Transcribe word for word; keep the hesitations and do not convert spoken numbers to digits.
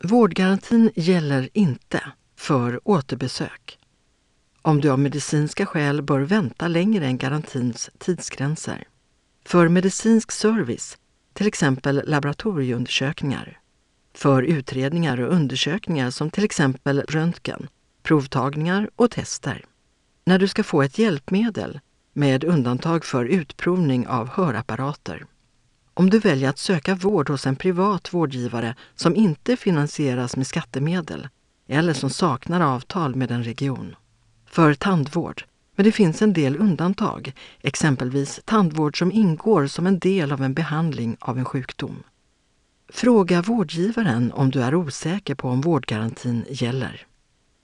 Vårdgarantin gäller inte för återbesök. Om du av medicinska skäl bör vänta längre än garantins tidsgränser. För medicinsk service, till exempel laboratorieundersökningar. För utredningar och undersökningar som till exempel röntgen, provtagningar och tester. När du ska få ett hjälpmedel, med undantag för utprovning av hörapparater. Om du väljer att söka vård hos en privat vårdgivare som inte finansieras med skattemedel eller som saknar avtal med en region. För tandvård, men det finns en del undantag, exempelvis tandvård som ingår som en del av en behandling av en sjukdom. Fråga vårdgivaren om du är osäker på om vårdgarantin gäller.